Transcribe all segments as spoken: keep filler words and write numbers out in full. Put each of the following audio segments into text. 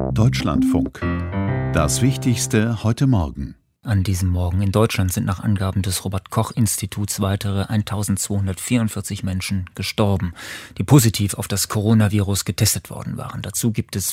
Deutschlandfunk. Das Wichtigste heute Morgen. An diesem Morgen in Deutschland sind nach Angaben des Robert-Koch-Instituts weitere eintausendzweihundertvierundvierzig Menschen gestorben, die positiv auf das Coronavirus getestet worden waren. Dazu gibt es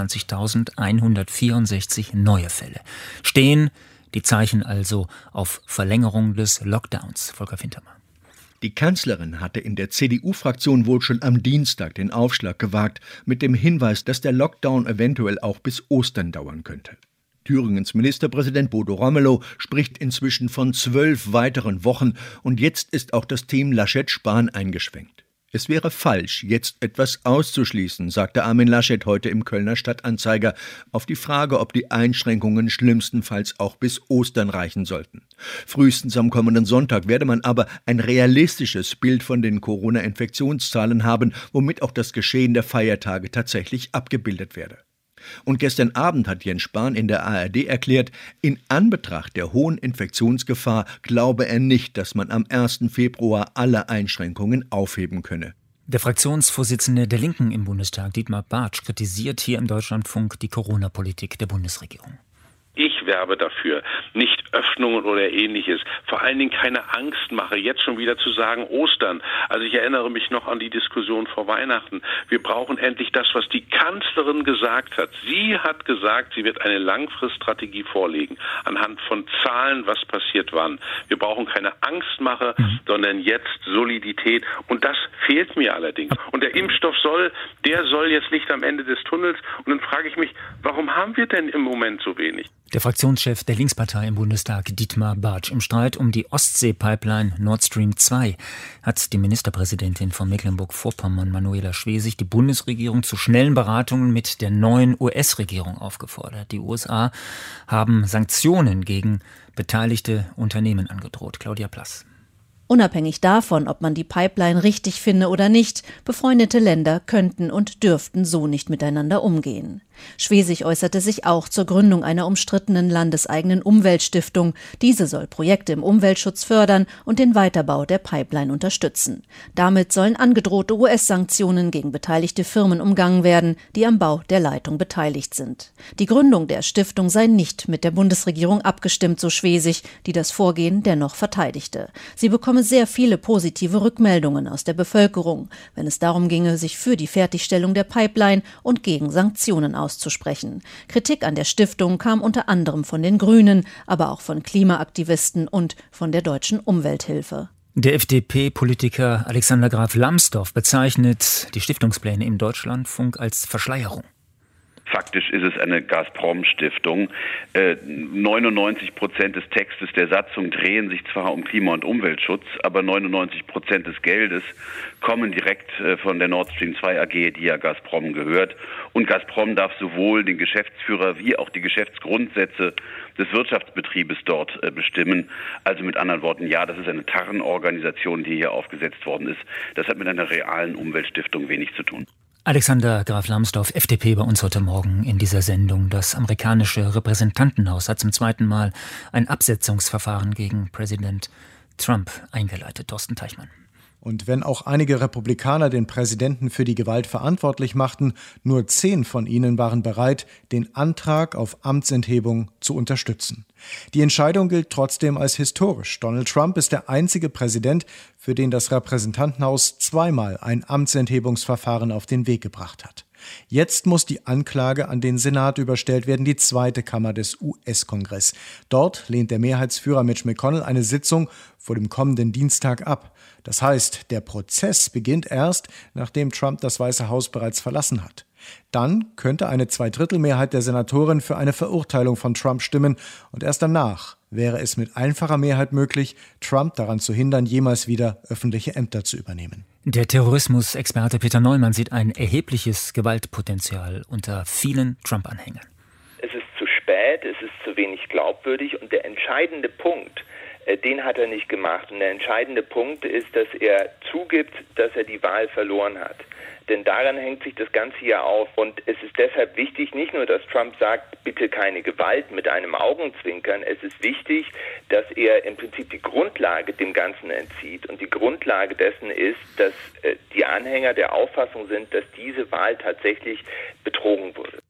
fünfundzwanzigtausendeinhundertvierundsechzig neue Fälle. Stehen die Zeichen also auf Verlängerung des Lockdowns? Volker Fintermann. Die Kanzlerin hatte in der C D U-Fraktion wohl schon am Dienstag den Aufschlag gewagt, mit dem Hinweis, dass der Lockdown eventuell auch bis Ostern dauern könnte. Thüringens Ministerpräsident Bodo Ramelow spricht inzwischen von zwölf weiteren Wochen und jetzt ist auch das Team Laschet-Spahn eingeschwenkt. Es wäre falsch, jetzt etwas auszuschließen, sagte Armin Laschet heute im Kölner Stadtanzeiger auf die Frage, ob die Einschränkungen schlimmstenfalls auch bis Ostern reichen sollten. Frühestens am kommenden Sonntag werde man aber ein realistisches Bild von den Corona-Infektionszahlen haben, womit auch das Geschehen der Feiertage tatsächlich abgebildet werde. Und gestern Abend hat Jens Spahn in der A R D erklärt, in Anbetracht der hohen Infektionsgefahr glaube er nicht, dass man am ersten Februar alle Einschränkungen aufheben könne. Der Fraktionsvorsitzende der Linken im Bundestag, Dietmar Bartsch, kritisiert hier im Deutschlandfunk die Corona-Politik der Bundesregierung. Ich werbe dafür, nicht Öffnungen oder Ähnliches, vor allen Dingen keine Angst mache, jetzt schon wieder zu sagen Ostern. Also ich erinnere mich noch an die Diskussion vor Weihnachten. Wir brauchen endlich das, was die Kanzlerin gesagt hat. Sie hat gesagt, sie wird eine Langfriststrategie vorlegen, anhand von Zahlen, was passiert wann. Wir brauchen keine Angstmache, mhm. sondern jetzt Solidität. Und das fehlt mir allerdings. Und der Impfstoff soll, der soll jetzt Licht am Ende des Tunnels. Und dann frage ich mich, warum haben wir denn im Moment so wenig? Der Fraktionschef der Linkspartei im Bundestag, Dietmar Bartsch, im Streit um die Ostsee-Pipeline Nord Stream zwei hat die Ministerpräsidentin von Mecklenburg-Vorpommern, Manuela Schwesig, die Bundesregierung zu schnellen Beratungen mit der neuen U S-Regierung aufgefordert. Die U S A haben Sanktionen gegen beteiligte Unternehmen angedroht. Claudia Plass. Unabhängig davon, ob man die Pipeline richtig finde oder nicht, befreundete Länder könnten und dürften so nicht miteinander umgehen. Schwesig äußerte sich auch zur Gründung einer umstrittenen landeseigenen Umweltstiftung. Diese soll Projekte im Umweltschutz fördern und den Weiterbau der Pipeline unterstützen. Damit sollen angedrohte U S-Sanktionen gegen beteiligte Firmen umgangen werden, die am Bau der Leitung beteiligt sind. Die Gründung der Stiftung sei nicht mit der Bundesregierung abgestimmt, so Schwesig, die das Vorgehen dennoch verteidigte. Sie bekomme sehr viele positive Rückmeldungen aus der Bevölkerung, wenn es darum ginge, sich für die Fertigstellung der Pipeline und gegen Sanktionen auszusprechen. auszusprechen. Kritik an der Stiftung kam unter anderem von den Grünen, aber auch von Klimaaktivisten und von der Deutschen Umwelthilfe. Der F D P-Politiker Alexander Graf Lambsdorff bezeichnet die Stiftungspläne im Deutschlandfunk als Verschleierung. Faktisch ist es eine Gazprom-Stiftung. Äh, neunundneunzig Prozent des Textes der Satzung drehen sich zwar um Klima- und Umweltschutz, aber neunundneunzig Prozent des Geldes kommen direkt äh, von der Nord Stream zwei A G, die ja Gazprom gehört. Und Gazprom darf sowohl den Geschäftsführer wie auch die Geschäftsgrundsätze des Wirtschaftsbetriebes dort äh, bestimmen. Also mit anderen Worten, ja, das ist eine Tarnorganisation, die hier aufgesetzt worden ist. Das hat mit einer realen Umweltstiftung wenig zu tun. Alexander Graf Lambsdorff, F D P, bei uns heute Morgen in dieser Sendung. Das amerikanische Repräsentantenhaus hat zum zweiten Mal ein Absetzungsverfahren gegen Präsident Trump eingeleitet. Thorsten Teichmann. Und wenn auch einige Republikaner den Präsidenten für die Gewalt verantwortlich machten, nur zehn von ihnen waren bereit, den Antrag auf Amtsenthebung zu unterstützen. Die Entscheidung gilt trotzdem als historisch. Donald Trump ist der einzige Präsident, für den das Repräsentantenhaus zweimal ein Amtsenthebungsverfahren auf den Weg gebracht hat. Jetzt muss die Anklage an den Senat überstellt werden, die zweite Kammer des U S-Kongress. Dort lehnt der Mehrheitsführer Mitch McConnell eine Sitzung vor dem kommenden Dienstag ab. Das heißt, der Prozess beginnt erst, nachdem Trump das Weiße Haus bereits verlassen hat. Dann könnte eine Zweidrittelmehrheit der Senatoren für eine Verurteilung von Trump stimmen und erst danach wäre es mit einfacher Mehrheit möglich, Trump daran zu hindern, jemals wieder öffentliche Ämter zu übernehmen. Der Terrorismusexperte Peter Neumann sieht ein erhebliches Gewaltpotenzial unter vielen Trump-Anhängern. Es ist zu spät, es ist zu wenig glaubwürdig und der entscheidende Punkt, den hat er nicht gemacht. Und der entscheidende Punkt ist, dass er zugibt, dass er die Wahl verloren hat. Denn daran hängt sich das Ganze hier auf. Und es ist deshalb wichtig, nicht nur, dass Trump sagt, bitte keine Gewalt mit einem Augenzwinkern. Es ist wichtig, dass er im Prinzip die Grundlage dem Ganzen entzieht. Und die Grundlage dessen ist, dass äh, die Anhänger der Auffassung sind, dass diese Wahl tatsächlich betrogen wurde.